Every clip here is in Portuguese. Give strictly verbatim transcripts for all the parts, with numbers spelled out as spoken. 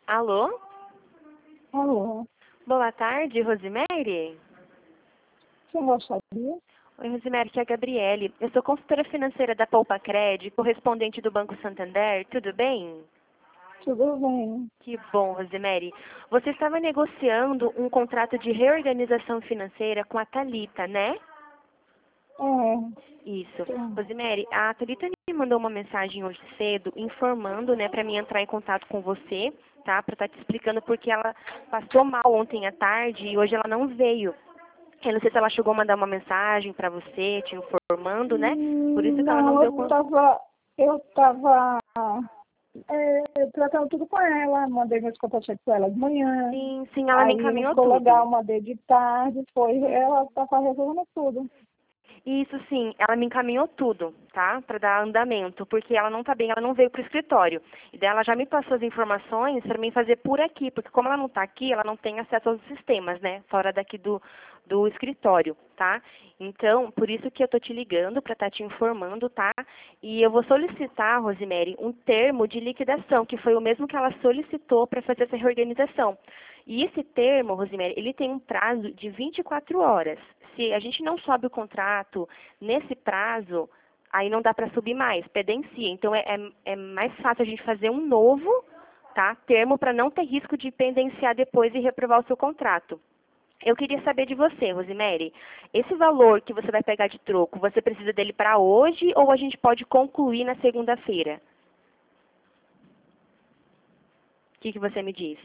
Alô? Alô, Boa tarde, Rosemary? quem gostaria? Oi, Rosemary, aqui é a Gabriele. Eu sou consultora financeira da Poupa Cred, correspondente do Banco Santander. Tudo bem? Tudo bem? Que bom, Rosemary. Você estava negociando um contrato de reorganização financeira com a Thalita, né? É, Isso. sim. Rosemary, a Thalita me mandou uma mensagem hoje cedo informando, né, para mim entrar em contato com você, tá? Para estar te explicando porque ela passou mal ontem à tarde e hoje ela não veio. Eu não sei se ela chegou a mandar uma mensagem para você, te informando, né? Por isso Hum, que ela não Não, deu eu conta. tava, eu tava é, tratando tudo com ela, mandei meus contatos com ela de manhã, Sim, sim, ela me aí não encaminhou ficou legal, tudo. mandei de tarde, foi, ela tava resolvendo tudo. Isso sim, ela me encaminhou tudo, tá? Para dar andamento, porque ela não tá bem, ela não veio pro escritório. E daí ela já me passou as informações para mim fazer por aqui, porque como ela não tá aqui, ela não tem acesso aos sistemas, né? Fora daqui do, do escritório, tá? Então, por isso que eu tô te ligando para estar te informando, tá? E eu vou solicitar, Rosemary, um termo de liquidação, que foi o mesmo que ela solicitou para fazer essa reorganização. E esse termo, Rosemary, ele tem um prazo de vinte e quatro horas. Se a gente não sobe o contrato nesse prazo, aí não dá para subir mais, pendencia. Então, é, é, é mais fácil a gente fazer um novo, tá, termo para não ter risco de pendenciar depois e reprovar o seu contrato. Eu queria saber de você, Rosemary, esse valor que você vai pegar de troco, você precisa dele para hoje ou a gente pode concluir na segunda-feira? O que, que você me diz?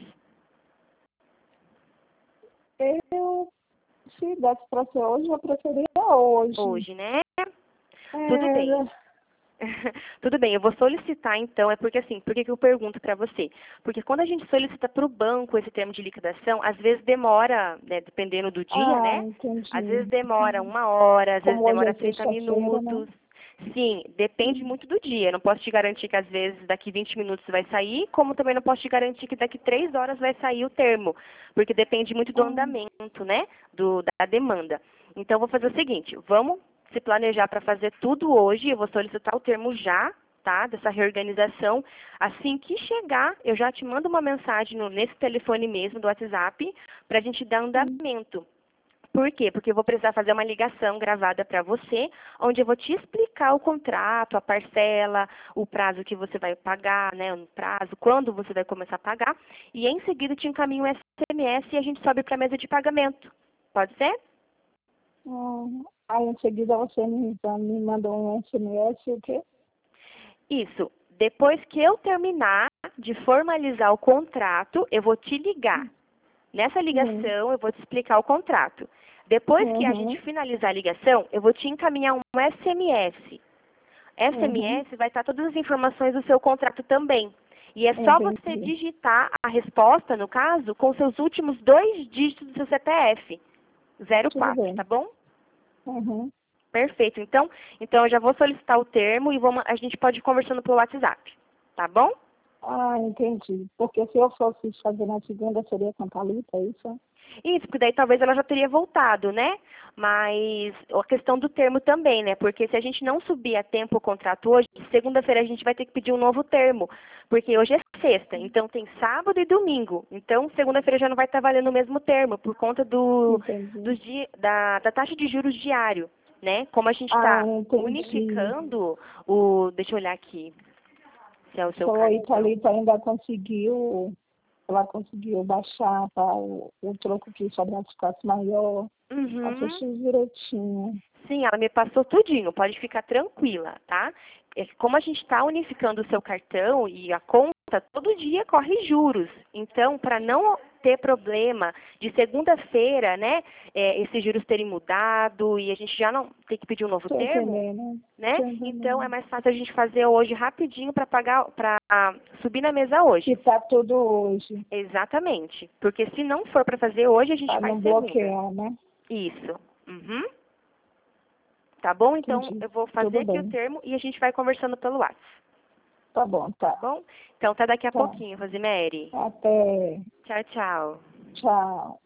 Eu, se desse para ser hoje, eu preferia hoje. Hoje, né? Tudo bem. É, Tudo bem, eu vou solicitar então, é porque assim, por que que eu pergunto para você? Porque quando a gente solicita para o banco esse termo de liquidação, às vezes demora, né, dependendo do dia, ah, né? Às vezes entendi. demora uma hora, às vezes Como hoje demora é trinta sexta-feira, né? minutos. Sim, depende muito do dia. Eu não posso te garantir que às vezes daqui vinte minutos vai sair, como também não posso te garantir que daqui três horas vai sair o termo, porque depende muito do Ah, andamento, né, do, da demanda. Então, eu vou fazer o seguinte, vamos se planejar para fazer tudo hoje, eu vou solicitar o termo já, tá, dessa reorganização. Assim que chegar, eu já te mando uma mensagem no, nesse telefone mesmo, do WhatsApp, para a gente dar andamento. Por quê? Porque eu vou precisar fazer uma ligação gravada para você, onde eu vou te explicar o contrato, a parcela, o prazo que você vai pagar, né, o prazo, quando você vai começar a pagar, e em seguida te encaminho um S M S e a gente sobe para a mesa de pagamento. Pode ser? ah, aí em seguida você me, me mandou um S M S, o quê? Isso. Depois que eu terminar de formalizar o contrato, eu vou te ligar. Nessa Sim. ligação, eu vou te explicar o contrato. Depois que a gente Uhum. finalizar a ligação, eu vou te encaminhar um S M S. Uhum. S M S vai estar todas as informações do seu contrato também. E é só você Entendi. digitar a resposta, no caso, com seus últimos dois dígitos do seu C P F. zero Tudo quatro, tá bem. bom? Uhum. Perfeito. Então, então eu já vou solicitar o termo e vamos, a gente pode ir conversando pelo WhatsApp. Tá bom? Ah, entendi. Porque se eu fosse fazer na segunda, seria com a Thalita, é isso? Isso, porque daí talvez ela já teria voltado, né? Mas a questão do termo também, né? Porque se a gente não subir a tempo o contrato hoje, segunda-feira a gente vai ter que pedir um novo termo. Porque hoje é sexta, então tem sábado e domingo. Então, segunda-feira já não vai estar valendo o mesmo termo, por conta do, Entendi. dos di- da, da taxa de juros diário, né? Como a gente Ah, está entendi. unificando o... Deixa eu olhar aqui, se é o seu Foi, cartão. Thalita ainda conseguiu, ela conseguiu baixar para o, o troco que sobrasse ficasse maior. Uhum. Assistiu direitinho. Sim, ela me passou tudinho, pode ficar tranquila, tá? É que como a gente está unificando o seu cartão e a conta, todo dia corre juros. Então, para não ter problema de segunda-feira, né, é, esses juros terem mudado e a gente já não ter que pedir um novo Tô termo, entendendo. né? Tô Então, é entendendo. mais fácil a gente fazer hoje rapidinho para pagar, para subir na mesa Que hoje. tá tudo hoje, Exatamente. Porque se não for para fazer hoje, a gente para faz não segunda. bloquear, né? Isso. Uhum. Tá bom? Então, Entendi. eu vou fazer Tudo aqui o bem. termo e a gente vai conversando pelo WhatsApp. Tá bom, Tá tá. bom? Então, até daqui a Tá. pouquinho, Rosemary. Até. Tchau, tchau. Tchau.